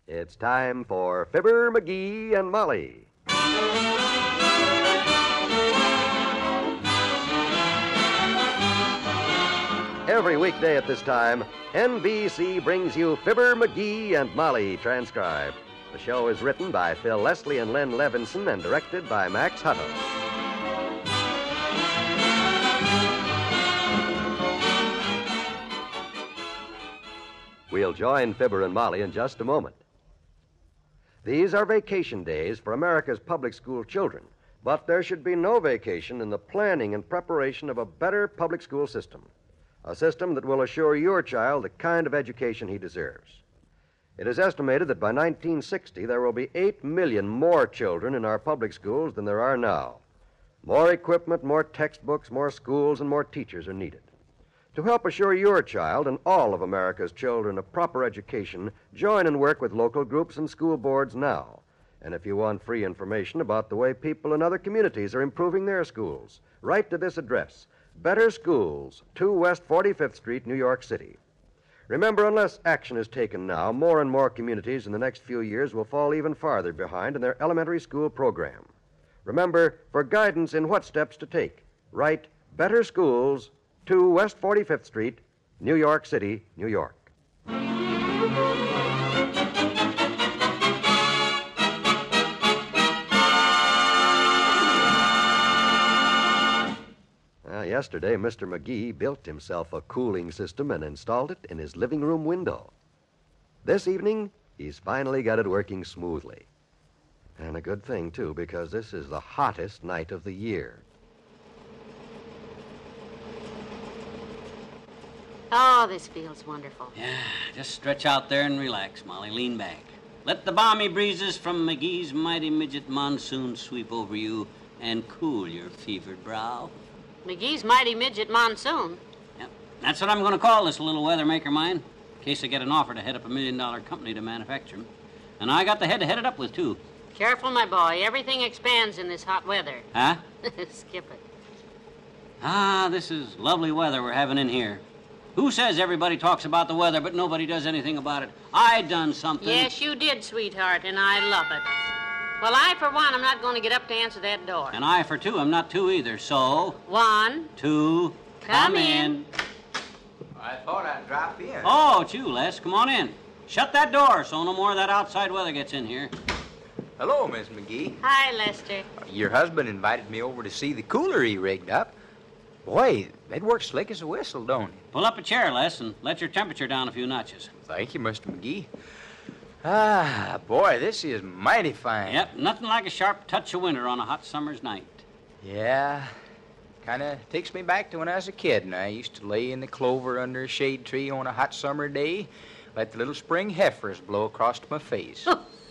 It's time for Fibber, McGee, and Molly. Every weekday at this time, NBC brings you Fibber, McGee, and Molly transcribed. The show is written by Phil Leslie and Len Levinson and directed by Max Hutto. We'll join Fibber and Molly in just a moment. These are vacation days for America's public school children, but there should be no vacation in the planning and preparation of a better public school system, a system that will assure your child the kind of education he deserves. It is estimated that by 1960 there will be 8 million more children in our public schools than there are now. More equipment, more textbooks, more schools, and more teachers are needed. To help assure your child and all of America's children a proper education, join and work with local groups and school boards now. And if you want free information about the way people in other communities are improving their schools, write to this address, Better Schools, 2 West 45th Street, New York City. Remember, unless action is taken now, more and more communities in the next few years will fall even farther behind in their elementary school program. Remember, for guidance in what steps to take, write Better Schools, 2 West 45th Street, New York City, New York. Yesterday, Mr. McGee built himself a cooling system and installed it in his living room window. This evening, he's finally got it working smoothly. And a good thing, too, because this is the hottest night of the year. Oh, this feels wonderful. Yeah, just stretch out there and relax, Molly. Lean back. Let the balmy breezes from McGee's mighty midget monsoon sweep over you and cool your fevered brow. McGee's mighty midget monsoon? Yep, that's what I'm going to call this little weather maker of mine, in case I get an offer to head up $1 million company to manufacture them. And I got the head to head it up with, too. Careful, my boy. Everything expands in this hot weather. Huh? Skip it. Ah, this is lovely weather we're having in here. Who says everybody talks about the weather, but nobody does anything about it? I done something. Yes, you did, sweetheart, and I love it. Well, I, for one, am not going to get up to answer that door. And I, for two, am not two either, so... 1, 2, come in. I thought I'd drop in. Oh, it's you, Les. Come on in. Shut that door so no more of that outside weather gets in here. Hello, Miss McGee. Hi, Lester. Your husband invited me over to see the cooler he rigged up. Boy, that works slick as a whistle, don't it? Pull up a chair, Les, and let your temperature down a few notches. Thank you, Mr. McGee. Ah, boy, this is mighty fine. Yep, nothing like a sharp touch of winter on a hot summer's night. Yeah, kind of takes me back to when I was a kid, and I used to lay in the clover under a shade tree on a hot summer day, let the little spring heifers blow across my face.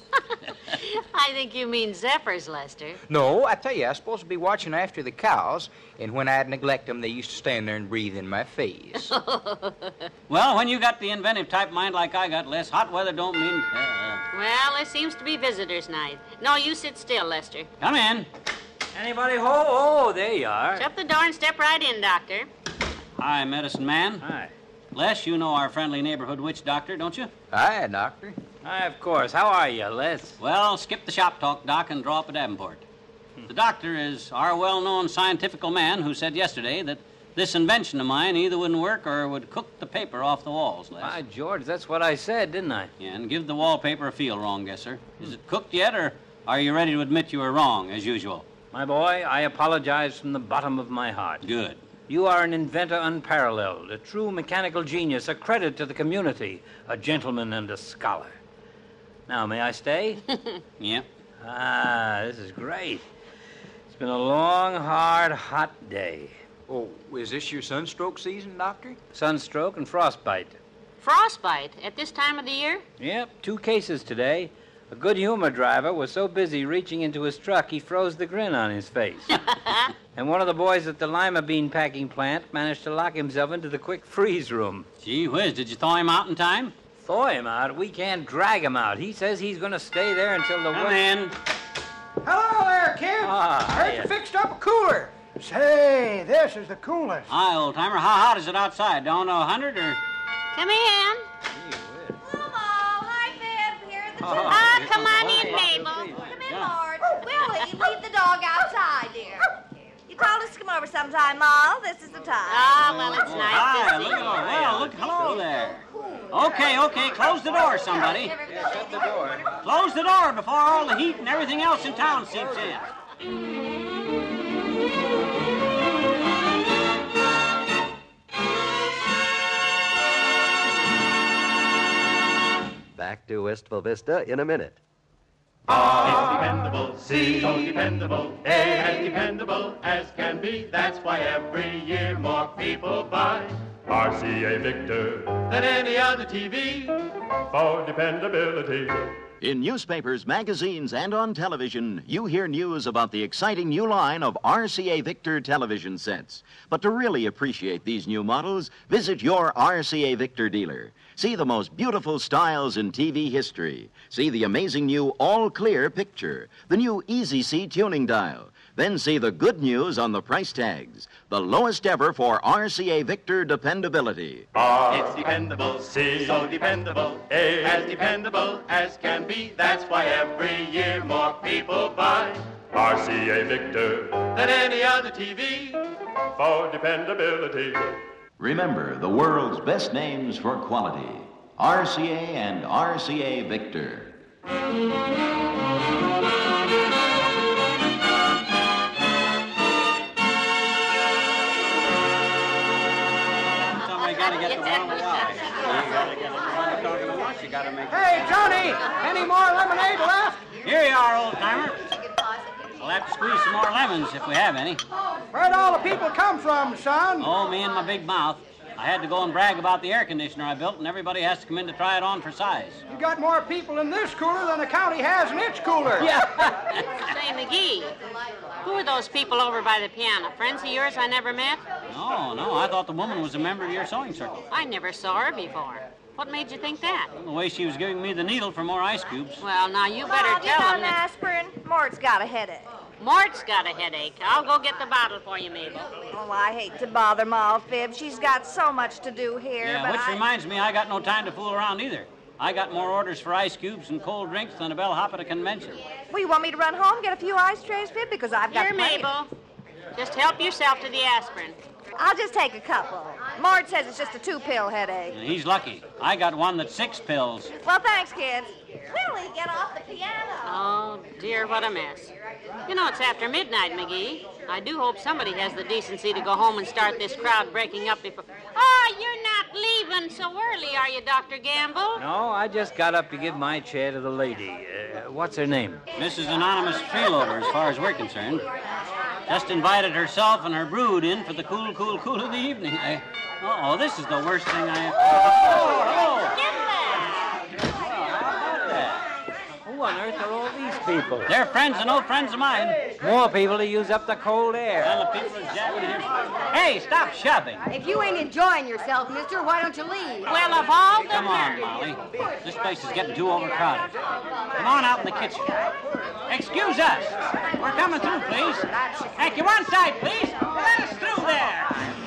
I think you mean zephyrs, Lester. No, I tell you, I was supposed to be watching after the cows, and when I'd neglect them, they used to stand there and breathe in my face. Well, when you got the inventive type mind like I got, Les, hot weather don't mean... Well, there seems to be visitors' night. No, you sit still, Lester. Come in. Anybody home? Oh, there you are. Shut the door and step right in, Doctor. Hi, medicine man. Hi. Les, you know our friendly neighborhood witch doctor, don't you? Hi, Doctor. Hi, of course. How are you, Les? Well, skip the shop talk, Doc, and draw up a Davenport. The doctor is our well-known scientific man who said yesterday that this invention of mine either wouldn't work or would cook the paper off the walls, Les. By George, that's what I said, didn't I? Yeah, and give the wallpaper a feel wrong, guesser. Is it cooked yet, or are you ready to admit you were wrong, as usual? My boy, I apologize from the bottom of my heart. Good. You are an inventor unparalleled, a true mechanical genius, a credit to the community, a gentleman and a scholar. Now, may I stay? Yep. Ah, this is great. It's been a long, hard, hot day. Oh, is this your sunstroke season, Doctor? Sunstroke and frostbite. Frostbite at this time of the year? Yep, 2 cases today. A good humor driver was so busy reaching into his truck, he froze the grin on his face. And one of the boys at the lima bean packing plant managed to lock himself into the quick freeze room. Gee whiz, did you thaw him out in time? Thaw him out? We can't drag him out. He says he's going to stay there until the... Come in. Hello there, kid. Ah, I heard hiya. you fixed up a cooler. Say, this is the coolest. Hi, old-timer. How hot is it outside? Down to 100 or... Come in. Hello, hi, Bib. Here at come on in, Mabel. Come in, Marge. Willie, leave the dog outside, dear. You told us to come over sometime, Ma. This is the time. Ah, well, it's nice Hi, to see look at you. all. Well, look, hello there. Okay, close the door, somebody. Yeah, shut the door. Close the door before all the heat and everything else in town seeps in. Back to Wistful Vista in a minute. It's dependable, C, so dependable, A, as dependable as can be. That's why every year more people buy RCA Victor than any other TV for dependability. In newspapers, magazines, and on television, you hear news about the exciting new line of RCA Victor television sets. But to really appreciate these new models, visit your RCA Victor dealer. See the most beautiful styles in TV history. See the amazing new all-clear picture, the new Easy See tuning dial. Then see the good news on the price tags. The lowest ever for RCA Victor dependability. It's dependable, C, so dependable, A, as dependable as can be. That's why every year more people buy RCA Victor than any other TV for dependability. Remember the world's best names for quality. RCA and RCA Victor. Hey, Johnny, any more lemonade left? Here you are, old-timer. We'll have to squeeze some more lemons if we have any. Where'd all the people come from, son? Oh, me and my big mouth. I had to go and brag about the air conditioner I built, and everybody has to come in to try it on for size. You got more people in this cooler than the county has in its cooler. Yeah. Say, McGee, who are those people over by the piano? Friends of yours I never met? No, I thought the woman was a member of your sewing circle. I never saw her before. What made you think that? The way she was giving me the needle for more ice cubes. Well, now you better Bob, you tell got them an that aspirin? Mort's got a headache. Mort's got a headache. I'll go get the bottle for you, Mabel. Oh, I hate to bother Ma Fib. She's got so much to do here. Yeah, but which reminds me, I got no time to fool around either. I got more orders for ice cubes and cold drinks than a bellhop at a convention. Well, you want me to run home and get a few ice trays, Fib? Because I've got Here, plenty. Mabel. Just help yourself to the aspirin. I'll just take a couple. Mort says it's just a 2-pill headache. He's lucky. I got one that's 6 pills. Well, thanks, kids. Willie, get off the piano. Oh, dear, what a mess. You know, it's after midnight, McGee. I do hope somebody has the decency to go home and start this crowd breaking up before... Oh, you're not leaving so early, are you, Dr. Gamble? No, I just got up to give my chair to the lady. What's her name? Mrs. Anonymous Freeloader, as far as we're concerned. Just invited herself and her brood in for the cool of the evening. Uh-oh, this is the worst thing I have... Oh! Get that! Who on earth are all these people? They're friends and old friends of mine. More people to use up the cold air. Well, the people are jabbing here. Hey, stop shoving. If you ain't enjoying yourself, mister, why don't you leave? Well, of all the... Come on, Molly. This place is getting too overcrowded. Come on out in the kitchen. Excuse us. We're coming through, please. Take you one side, please. Let us through there.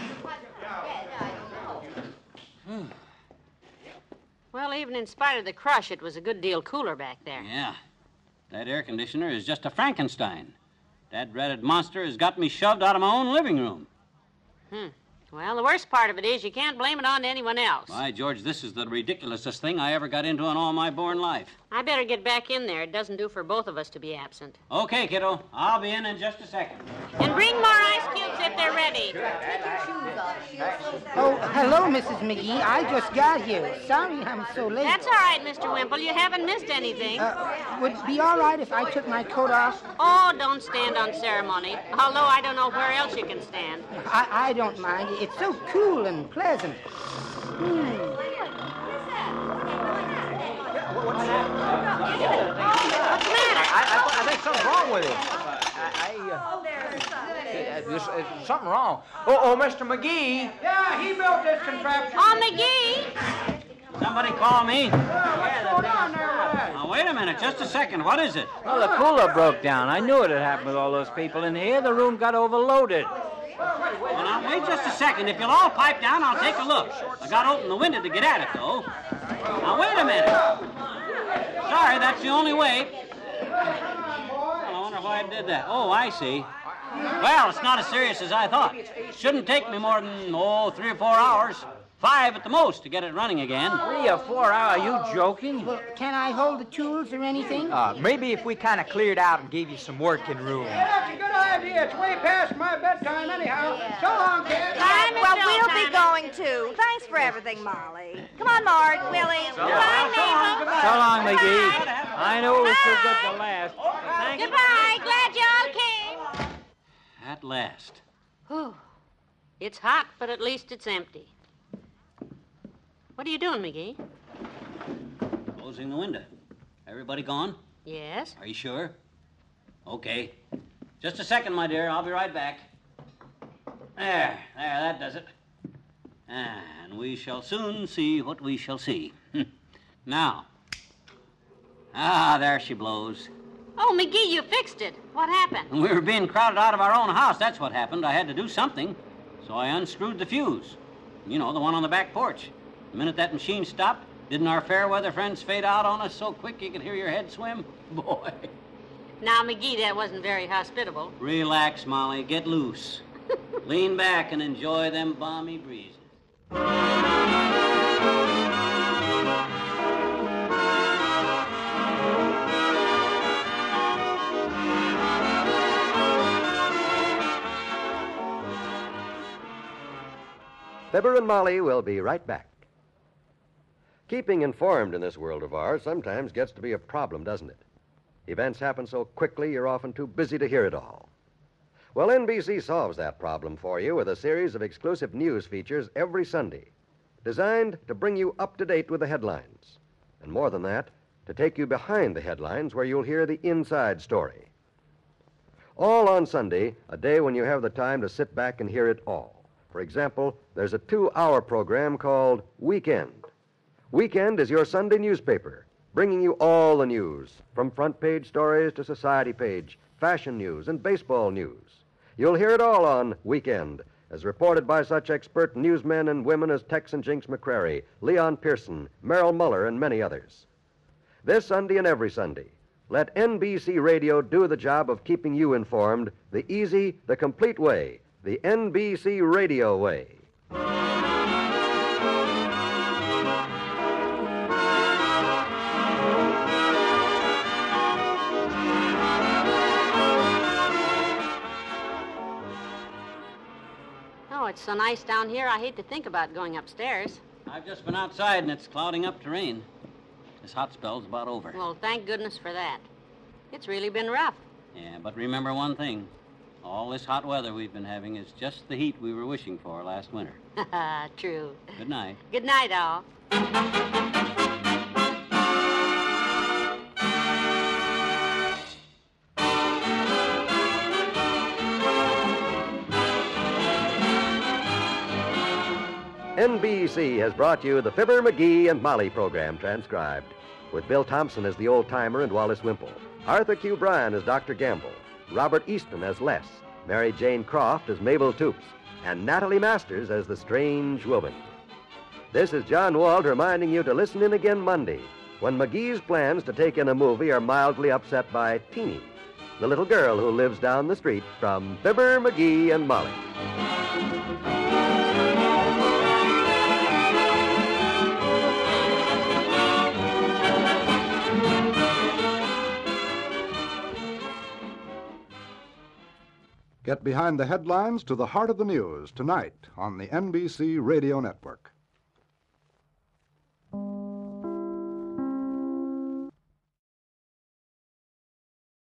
Well, even in spite of the crush, it was a good deal cooler back there. Yeah. That air conditioner is just a Frankenstein. That dreaded monster has got me shoved out of my own living room. Well, the worst part of it is you can't blame it on anyone else. Why, George, this is the ridiculousest thing I ever got into in all my born life. I better get back in there. It doesn't do for both of us to be absent. Okay, kiddo. I'll be in just a second. And bring more ice cubes if they're ready. Oh, hello, Mrs. McGee. I just got here. Sorry I'm so late. That's all right, Mr. Wimple. You haven't missed anything. Would it be all right if I took my coat off? Oh, don't stand on ceremony. Although I don't know where else you can stand. I don't mind. It's so cool and pleasant. What's the matter? I think something's wrong with him. There's something wrong. Oh, Mr. McGee. Yeah, he built this contraption. Oh, McGee! Somebody call me. What's going on there with that? Now, wait a minute. Just a second. What is it? Well, the cooler broke down. I knew it had happened with all those people in here. The room got overloaded. Well, now, wait just a second. If you'll all pipe down, I'll take a look. I got to open the window to get at it, though. Now, wait a minute. Sorry, that's the only way. Well, I wonder why I did that. Oh, I see. Well, it's not as serious as I thought. Shouldn't take me more than, 3 or 4 hours. 5 at the most to get it running again. 3 or 4 hours? Are you joking? Well, can I hold the tools or anything? Maybe if we kind of cleared out and gave you some working room. Yeah, that's a good idea. It's way past my bedtime anyhow. So long, kids. Well, we'll be going too. Thanks for everything, Molly. Come on, Mart, Willie. Goodbye, Mabel. So long, McGee. I know it was too good to last. Thank you. Goodbye. Glad y'all came. At last. Whew. It's hot, but at least it's empty. What are you doing, McGee? Closing the window. Everybody gone? Yes. Are you sure? Okay. Just a second, my dear. I'll be right back. There, that does it. And we shall soon see what we shall see. Now. There she blows. Oh, McGee, you fixed it. What happened? We were being crowded out of our own house. That's what happened. I had to do something. So I unscrewed the fuse. You know, the one on the back porch. The minute that machine stopped, didn't our fair weather friends fade out on us so quick you could hear your head swim? Boy. Now, McGee, that wasn't very hospitable. Relax, Molly. Get loose. Lean back and enjoy them balmy breezes. Fibber and Molly will be right back. Keeping informed in this world of ours sometimes gets to be a problem, doesn't it? Events happen so quickly you're often too busy to hear it all. Well, NBC solves that problem for you with a series of exclusive news features every Sunday, designed to bring you up to date with the headlines. And more than that, to take you behind the headlines where you'll hear the inside story. All on Sunday, a day when you have the time to sit back and hear it all. For example, there's a 2-hour program called Weekend. Weekend is your Sunday newspaper, bringing you all the news, from front page stories to society page, fashion news, and baseball news. You'll hear it all on Weekend, as reported by such expert newsmen and women as Tex and Jinx McCrary, Leon Pearson, Merrill Muller, and many others. This Sunday and every Sunday, let NBC Radio do the job of keeping you informed the easy, the complete way, the NBC Radio way. Oh, it's so nice down here, I hate to think about going upstairs. I've just been outside and it's clouding up to rain. This hot spell's about over. Well, thank goodness for that. It's really been rough. Yeah, but remember one thing. All this hot weather we've been having is just the heat we were wishing for last winter. True. Good night. Good night, all. NBC has brought you the Fibber, McGee, and Molly program transcribed, with Bill Thompson as the old-timer and Wallace Wimple, Arthur Q. Bryan as Dr. Gamble, Robert Easton as Les, Mary Jane Croft as Mabel Toops, and Natalie Masters as the strange woman. This is John Wald reminding you to listen in again Monday, when McGee's plans to take in a movie are mildly upset by Teeny, the little girl who lives down the street from Fibber, McGee, and Molly. Get behind the headlines to the heart of the news tonight on the NBC Radio Network.